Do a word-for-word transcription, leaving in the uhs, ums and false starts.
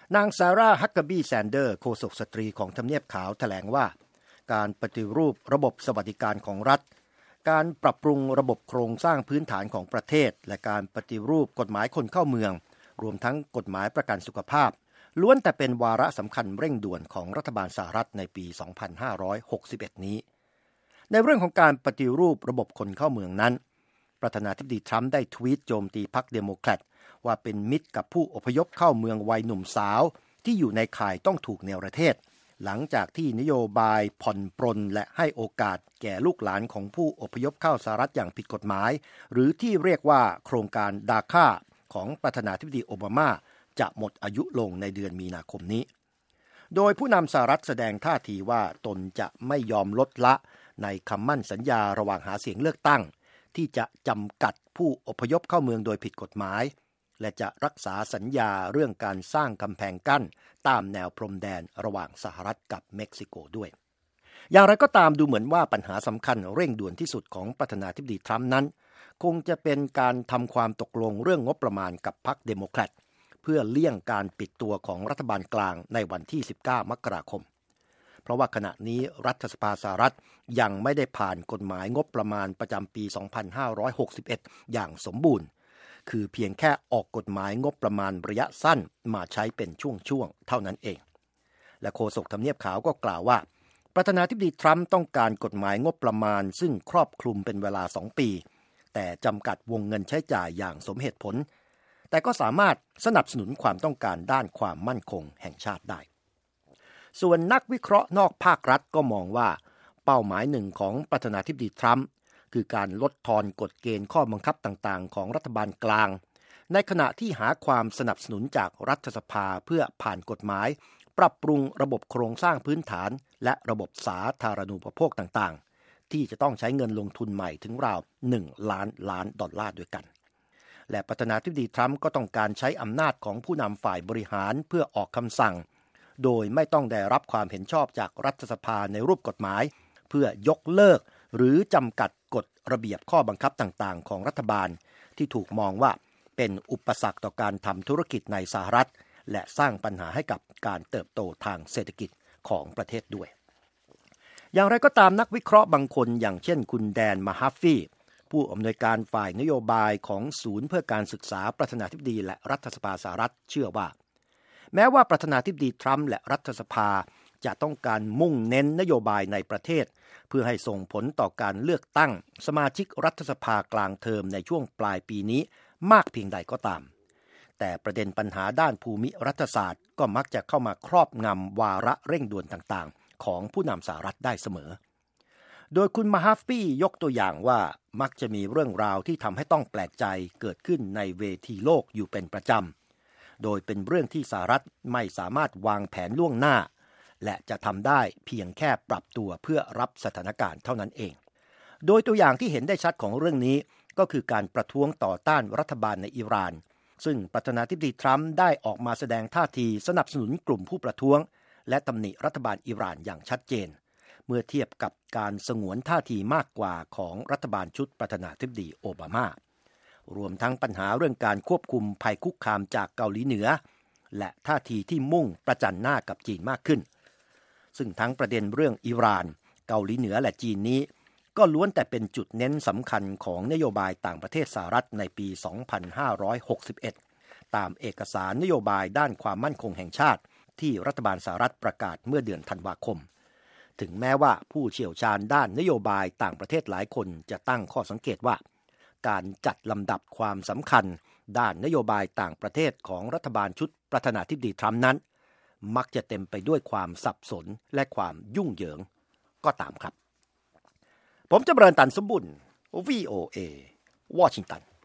นางซาร่าฮักเกอร์บี้แซนเดอร์โฆษกสตรีของทำเนียบขาวแถลงว่าการปฏิรูประบบสวัสดิการของรัฐการปรับปรุงระบบโครงสร้างพื้นฐานของประเทศและการปฏิรูปกฎหมายคนเข้าเมืองรวมทั้งกฎหมายประกันสุขภาพล้วนแต่เป็นวาระสำคัญเร่งด่วนของรัฐบาลสหรัฐในปี สองพันห้าร้อยหกสิบเอ็ด นี้ในเรื่องของการปฏิรูประบบคนเข้าเมืองนั้นประธานาธิบดีทรัมป์ได้ทวีตโจมตีพรรคเดโมแครตว่าเป็นมิตรกับผู้อพยพเข้าเมืองวัยหนุ่มสาวที่อยู่ในข่ายต้องถูกเนรเทศหลังจากที่นโยบายผ่อนปรนและให้โอกาสแก่ลูกหลานของผู้อพยพเข้าสหรัฐอย่างผิดกฎหมายหรือที่เรียกว่าโครงการดาค่าของประธานาธิบดีโอบามาจะหมดอายุลงในเดือนมีนาคมนี้โดยผู้นำสหรัฐแสดงท่าทีว่าตนจะไม่ยอมลดละในคำมั่นสัญญาระหว่างหาเสียงเลือกตั้งที่จะจำกัดผู้อพยพเข้าเมืองโดยผิดกฎหมายและจะรักษาสัญญาเรื่องการสร้างกำแพงกั้นตามแนวพรมแดนระหว่างสหรัฐกับเม็กซิโกด้วยอย่างไรก็ตามดูเหมือนว่าปัญหาสำคัญเร่งด่วนที่สุดของประธานาธิบดีทรัมป์นั้นคงจะเป็นการทำความตกลงเรื่องงบประมาณกับพรรคเดโมแครตเพื่อเลี่ยงการปิดตัวของรัฐบาลกลางในวันที่สิบเก้ามกราคมเพราะว่าขณะนี้รัฐสภาสหรัฐยังไม่ได้ผ่านกฎหมายงบประมาณประจำปี สองพันห้าร้อยหกสิบเอ็ด อย่างสมบูรณ์คือเพียงแค่ออกกฎหมายงบประมาณระยะสั้นมาใช้เป็นช่วงๆเท่านั้นเองและโฆษกทำเนียบขาวก็กล่าวว่าประธานาธิบดีทรัมป์ต้องการกฎหมายงบประมาณซึ่งครอบคลุมเป็นเวลาสองปีแต่จำกัดวงเงินใช้จ่ายอย่างสมเหตุผลแต่ก็สามารถสนับสนุนความต้องการด้านความมั่นคงแห่งชาติได้ส่วนนักวิเคราะห์นอกภาครัฐก็มองว่าเป้าหมายหนึ่งของประธานาธิบดีทรัมป์คือการลดทอนกฎเกณฑ์ข้อบังคับต่างๆของรัฐบาลกลางในขณะที่หาความสนับสนุนจากรัฐสภาเพื่อผ่านกฎหมายปรับปรุงระบบโครงสร้างพื้นฐานและระบบสาธารณูปโภคต่างๆที่จะต้องใช้เงินลงทุนใหม่ถึงราวหนึ่งล้านล้านดอลลาร์ด้วยกันและประธานาธิบดีทรัมป์ก็ต้องการใช้อำนาจของผู้นำฝ่ายบริหารเพื่อออกคำสั่งโดยไม่ต้องได้รับความเห็นชอบจากรัฐสภาในรูปกฎหมายเพื่อยกเลิกหรือจำกัดกฎระเบียบข้อบังคับต่างๆของรัฐบาลที่ถูกมองว่าเป็นอุปสรรคต่อการทำธุรกิจในสหรัฐและสร้างปัญหาให้กับการเติบโตทางเศรษฐกิจของประเทศด้วยอย่างไรก็ตามนักวิเคราะห์บางคนอย่างเช่นคุณแดนมาฮัฟฟี่ผู้อำนวยการฝ่ายนโยบายของศูนย์เพื่อการศึกษาประธานาธิบดีและรัฐสภาสหรัฐเชื่อว่าแม้ว่าประธานาธิบดีทรัมป์และรัฐสภาจะต้องการมุ่งเน้นนโยบายในประเทศเพื่อให้ส่งผลต่อการเลือกตั้งสมาชิกรัฐสภากลางเทอมในช่วงปลายปีนี้มากเพียงใดก็ตามแต่ประเด็นปัญหาด้านภูมิรัฐศาสตร์ก็มักจะเข้ามาครอบงำวาระเร่งด่วนต่างๆของผู้นำสหรัฐได้เสมอโดยคุณมาฮัฟฟี่ยกตัวอย่างว่ามักจะมีเรื่องราวที่ทำให้ต้องแปลกใจเกิดขึ้นในเวทีโลกอยู่เป็นประจำโดยเป็นเรื่องที่สหรัฐไม่สามารถวางแผนล่วงหน้าและจะทำได้เพียงแค่ปรับตัวเพื่อรับสถานการณ์เท่านั้นเองโดยตัวอย่างที่เห็นได้ชัดของเรื่องนี้ก็คือการประท้วงต่อต้านรัฐบาลในอิหร่านซึ่งประธานาธิบดีทรัมป์ได้ออกมาแสดงท่าทีสนับสนุนกลุ่มผู้ประท้วงและตำหนิรัฐบาลอิหร่านอย่างชัดเจนเมื่อเทียบกับการสงวนท่าทีมากกว่าของรัฐบาลชุดประธานาธิบดีโอบามารวมทั้งปัญหาเรื่องการควบคุมภัยคุกคามจากเกาหลีเหนือและท่าทีที่มุ่งประจันหน้ากับจีนมากขึ้นซึ่งทั้งประเด็นเรื่องอิหร่านเกาหลีเหนือและจีนนี้ก็ล้วนแต่เป็นจุดเน้นสำคัญของนโยบายต่างประเทศสหรัฐในปี สองพันห้าร้อยหกสิบเอ็ด ตามเอกสารนโยบายด้านความมั่นคงแห่งชาติที่รัฐบาลสหรัฐประกาศเมื่อเดือนธันวาคมถึงแม้ว่าผู้เชี่ยวชาญด้านนโยบายต่างประเทศหลายคนจะตั้งข้อสังเกตว่าการจัดลำดับความสำคัญด้านนโยบายต่างประเทศของรัฐบาลชุดประธานาธิบดีทรัมป์นั้นมักจะเต็มไปด้วยความสับสนและความยุ่งเหยิงก็ตามครับผมจำเริญตันสมบุญ วี โอ เอ วอชิงตัน